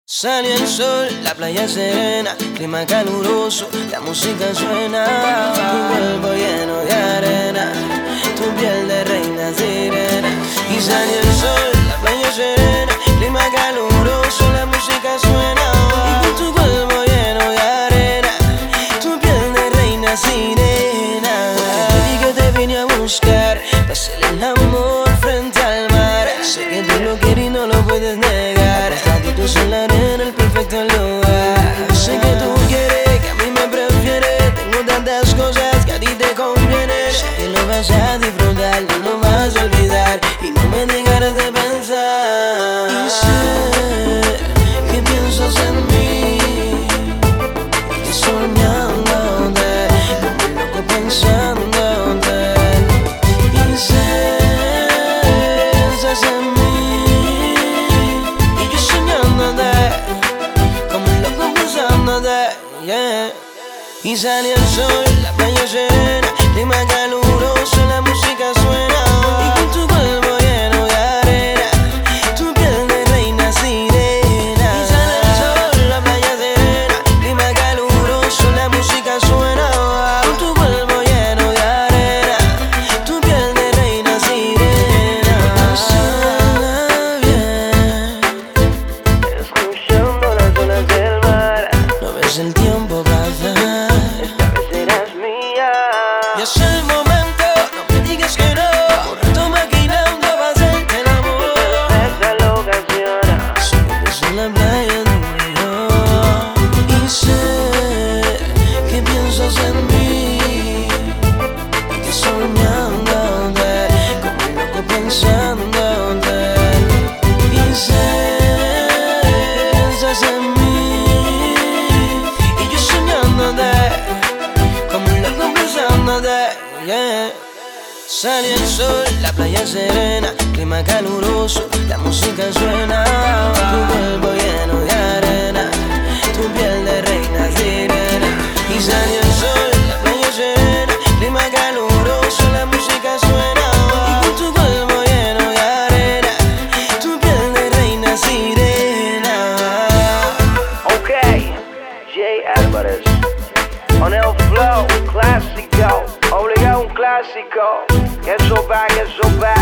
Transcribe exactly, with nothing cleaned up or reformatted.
Sale el sol, la playa serena, clima caluroso, la música suena. Tu cuerpo lleno de arena, tu piel de reina sirena. Y sale el sol, la playa serena, clima caluroso, la música suena. Y con tu cuerpo lleno de arena, tu piel de reina sirena. Y que te vine a buscar, para hacer el amor frente al mar. Sé que tú lo quieres y no lo puedes negar. Ratitos en la arena, el perfecto lugar. Sé que tú quieres, que a mí me prefieres. Tengo tantas cosas que a ti te convienen. Sé que lo vas a disfrutar, no lo vas a olvidar. Y no me dejarás de pensar. Y sé que piensas en mí, que soñándote, como loco pensándote. Y sé piensas en mí, y yo soñándote, como loco pensándote, yeah. Y sale el sol, la playa serena, clima caluroso, la música suena. Y con tu cuerpo lleno de arena, tu piel de reina sirena. Y sale el sol, la playa serena, clima caluroso, la música suena. Con tu cuerpo lleno de arena, tu piel de reina sirena. Pásala bien, escuchando las olas del mar. No ves el tiempo pasar, esta vez serás mía. Y es el momento, no me digas que no. Un rato maquinando para hacerte el amor. Esta locación, solo en la playa tú y yo. Y sé que piensas en mí, que soñándote, como loco pensándote. Y sé que piensas en mí, y yo soñándote, como loco pensándote, yeah. Sale el sol, la playa serena, clima caluroso, la música suena. Tu cuerpo lleno de arena, tu piel de reina sirena. Y sale el sol, la playa serena, clima caluroso, la música suena. Y con tu cuerpo lleno de arena, tu piel de reina sirena. Ok, Jay Álvarez, on el flow, clásico, obligado un clásico. Eso va, eso va.